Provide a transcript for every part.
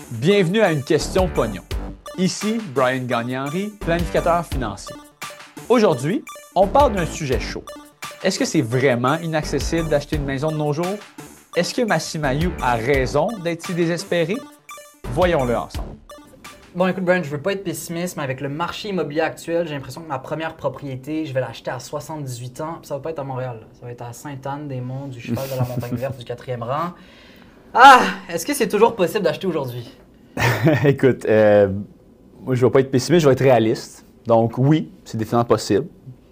Bienvenue à une question pognon. Ici, Brian Gagné-Henry, planificateur financier. Aujourd'hui, on parle d'un sujet chaud. Est-ce que c'est vraiment inaccessible d'acheter une maison de nos jours? Est-ce que Massimayu a raison d'être si désespéré? Voyons-le ensemble. Bon, écoute, Brian, je veux pas être pessimiste, mais avec le marché immobilier actuel, j'ai l'impression que ma première propriété, je vais l'acheter à 78 ans, puis ça va pas être à Montréal. Ça va être à Sainte-Anne-des-Monts, du Cheval de la Montagne-Verte, du 4e rang. Ah! Est-ce que c'est toujours possible d'acheter aujourd'hui? Écoute, moi je ne vais pas être pessimiste, je vais être réaliste. Donc oui, c'est définitivement possible.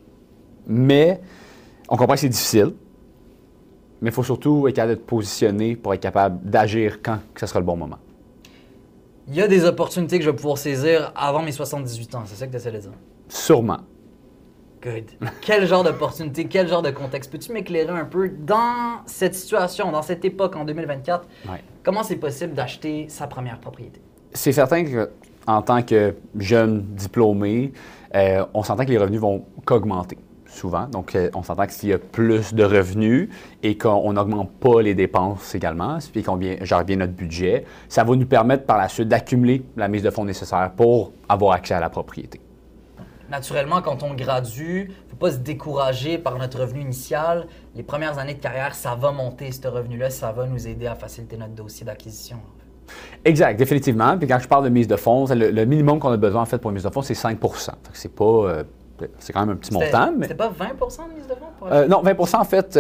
Mais on comprend que c'est difficile. Mais il faut surtout être capable de te positionner pour être capable d'agir quand que ce sera le bon moment. Il y a des opportunités que je vais pouvoir saisir avant mes 78 ans, c'est ça que tu essaies de dire? Sûrement. Good. Quel genre d'opportunité, quel genre de contexte? Peux-tu m'éclairer un peu dans cette situation, dans cette époque en 2024? Ouais. Comment c'est possible d'acheter sa première propriété? C'est certain qu'en tant que jeune diplômé, on s'entend que les revenus vont qu'augmenter souvent. Donc, on s'entend que s'il y a plus de revenus et qu'on n'augmente pas les dépenses également, puis qu'on gère bien notre budget, ça va nous permettre par la suite d'accumuler la mise de fonds nécessaire pour avoir accès à la propriété. Naturellement, quand on gradue, il ne faut pas se décourager par notre revenu initial. Les premières années de carrière, ça va monter, ce revenu-là, ça va nous aider à faciliter notre dossier d'acquisition. Exact, définitivement. Puis quand je parle de mise de fonds, le minimum qu'on a besoin en fait pour une mise de fonds, c'est 5 c'est pas, c'est quand même un petit montant. Mais c'était pas 20 de mise de fonds pour acheter? Non, 20 en fait,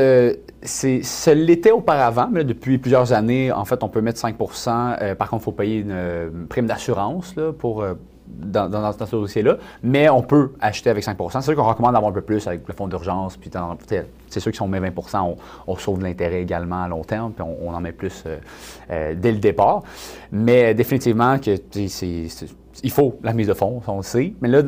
ce l'était auparavant, mais là, depuis plusieurs années, en fait, on peut mettre 5 par contre, il faut payer une prime d'assurance là, pour dans ce dossier-là, mais on peut acheter avec 5 C'est sûr qu'on recommande d'avoir un peu plus avec le fonds d'urgence, puis c'est sûr que si on met 20 on sauve de l'intérêt également à long terme, puis on en met plus dès le départ. Mais définitivement que il faut la mise de fonds, on le sait, mais là,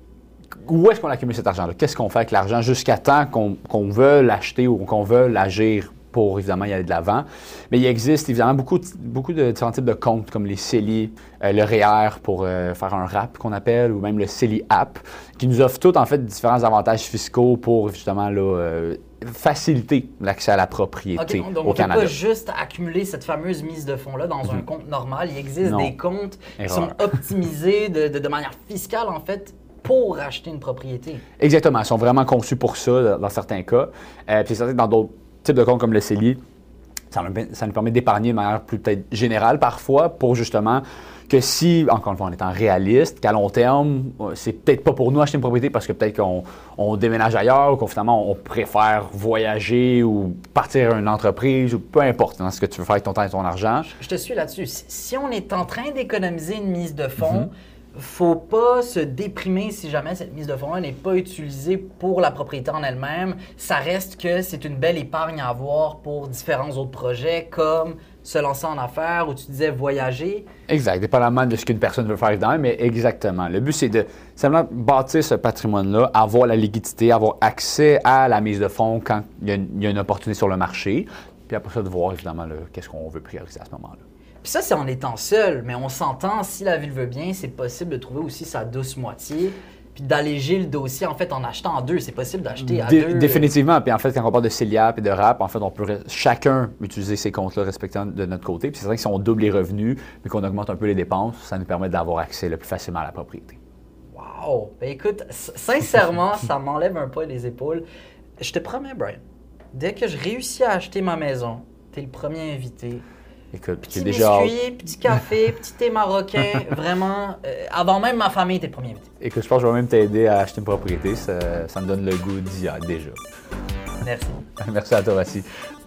où est-ce qu'on accumule cet argent-là? Qu'est-ce qu'on fait avec l'argent jusqu'à temps qu'on veut l'acheter ou qu'on veut l'agir pour, évidemment, y aller de l'avant? Mais il existe, évidemment, beaucoup de différents types de comptes, comme les CELI, le REER pour faire un RAP qu'on appelle, ou même le CELI App, qui nous offrent tous, en fait, différents avantages fiscaux pour, justement, là, faciliter l'accès à la propriété donc au on ne peut Canada. pas juste accumuler cette fameuse mise de fonds-là dans un compte normal. Il existe des comptes qui sont optimisés de manière fiscale, en fait, pour acheter une propriété. Exactement. Ils sont vraiment conçus pour ça, dans certains cas. Puis c'est certain que dans d'autres types de comptes comme le CELI, ça nous permet d'épargner de manière plus peut-être générale parfois pour justement que si, encore une fois, en étant réaliste, qu'à long terme, c'est peut-être pas pour nous acheter une propriété parce que peut-être qu'on déménage ailleurs ou qu'on finalement on préfère voyager ou partir à une entreprise ou peu importe ce que tu veux faire avec ton temps et ton argent. Je te suis là-dessus. Si on est en train d'économiser une mise de fonds, faut pas se déprimer si jamais cette mise de fonds-là n'est pas utilisée pour la propriété en elle-même. Ça reste que c'est une belle épargne à avoir pour différents autres projets comme se lancer en affaires ou tu disais voyager. Exact, dépendamment de ce qu'une personne veut faire évidemment, mais exactement. Le but, c'est de simplement bâtir ce patrimoine-là, avoir la liquidité, avoir accès à la mise de fonds quand il y a une opportunité sur le marché, puis après ça, de voir évidemment qu'est-ce qu'on veut prioriser à ce moment-là. Puis ça, c'est en étant seul, mais on s'entend, si la vie le veut bien, c'est possible de trouver aussi sa douce moitié, puis d'alléger le dossier en fait en achetant à deux. C'est possible d'acheter à deux. Définitivement. Puis en fait, quand on parle de CELIAP et de RAP, en fait, on peut chacun utiliser ces comptes-là respectant de notre côté. Puis c'est vrai que si on double les revenus, mais qu'on augmente un peu les dépenses, ça nous permet d'avoir accès le plus facilement à la propriété. Wow! Ben écoute, sincèrement, ça m'enlève un peu les épaules. Je te promets, Brian, dès que je réussis à acheter ma maison, t'es le premier invité. Écoute, petit biscuit, petit café, petit thé marocain, vraiment, avant même ma famille, t'es le premier invité. Écoute, je pense que je vais même t'aider à acheter une propriété, ça me donne le goût d'y aller déjà. Merci. Merci à toi, Vassi.